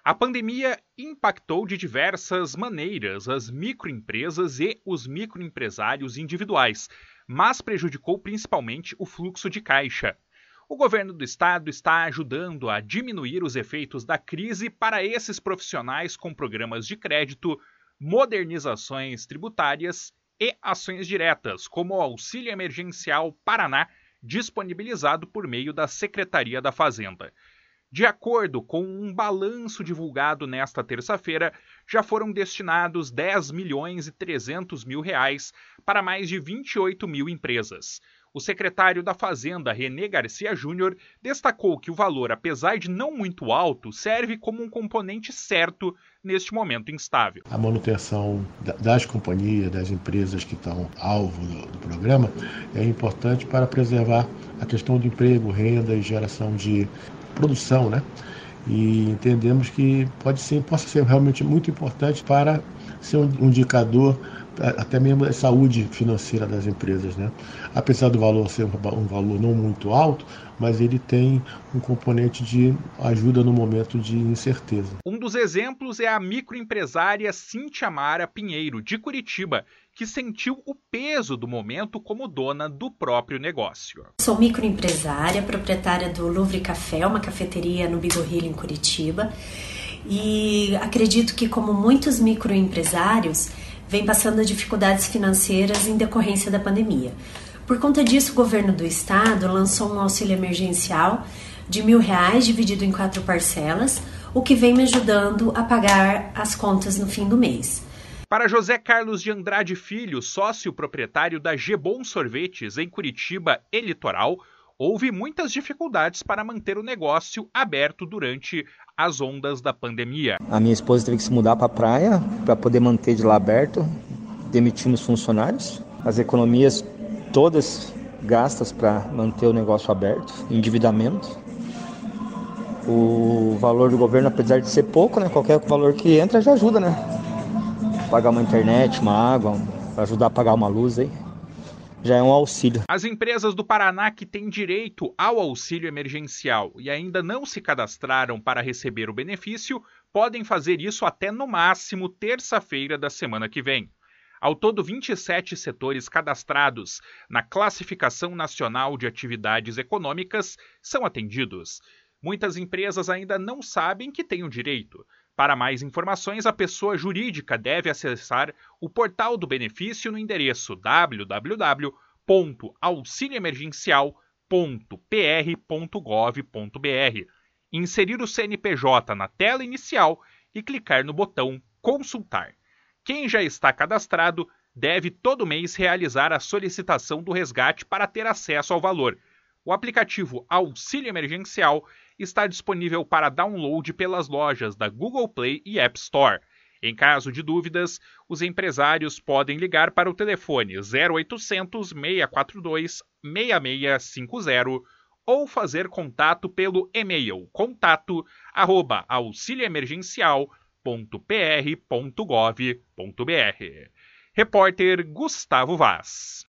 A pandemia impactou de diversas maneiras as microempresas e os microempresários individuais, mas prejudicou principalmente o fluxo de caixa. O governo do estado está ajudando a diminuir os efeitos da crise para esses profissionais com programas de crédito, modernizações tributárias e ações diretas, como o Auxílio Emergencial Paraná, disponibilizado por meio da Secretaria da Fazenda. De acordo com um balanço divulgado nesta terça-feira, já foram destinados 10 milhões e 300 mil reais para mais de 28 mil empresas. O secretário da Fazenda, René Garcia Júnior, destacou que o valor, apesar de não muito alto, serve como um componente certo neste momento instável. A manutenção das companhias, das empresas que estão alvo do programa, é importante para preservar a questão do emprego, renda e geração de produção, né? E entendemos que possa ser realmente muito importante para ser um indicador até mesmo da saúde financeira das empresas, né? Apesar do valor ser um valor não muito alto, mas ele tem um componente de ajuda no momento de incerteza. Um dos exemplos é a microempresária Cíntia Mara Pinheiro, de Curitiba, que sentiu o peso do momento como dona do próprio negócio. Sou microempresária, proprietária do Louvre Café, uma cafeteria no Beagle Hill, em Curitiba, e acredito que, como muitos microempresários, vem passando dificuldades financeiras em decorrência da pandemia. Por conta disso, o governo do estado lançou um auxílio emergencial de R$1.000 dividido em 4 parcelas, o que vem me ajudando a pagar as contas no fim do mês. Para José Carlos de Andrade Filho, sócio proprietário da Gebon Sorvetes em Curitiba e Litoral, houve muitas dificuldades para manter o negócio aberto durante as ondas da pandemia. A minha esposa teve que se mudar para a praia para poder manter de lá aberto, demitimos funcionários. As economias todas gastas para manter o negócio aberto, endividamento. O valor do governo, apesar de ser pouco, né, qualquer valor que entra já ajuda, né? Pagar uma internet, uma água, ajudar a pagar uma luz aí. Já é um auxílio. As empresas do Paraná que têm direito ao auxílio emergencial e ainda não se cadastraram para receber o benefício, podem fazer isso até no máximo terça-feira da semana que vem. Ao todo, 27 setores cadastrados na Classificação Nacional de Atividades Econômicas são atendidos. Muitas empresas ainda não sabem que têm o direito. Para mais informações, a pessoa jurídica deve acessar o portal do benefício no endereço www.auxilioemergencial.pr.gov.br, inserir o CNPJ na tela inicial e clicar no botão Consultar. Quem já está cadastrado deve todo mês realizar a solicitação do resgate para ter acesso ao valor. O aplicativo Auxílio Emergencial está disponível para download pelas lojas da Google Play e App Store. Em caso de dúvidas, os empresários podem ligar para o telefone 0800 642 6650 ou fazer contato pelo e-mail contato@auxilioemergencial.pr.gov.br. Repórter Gustavo Vaz.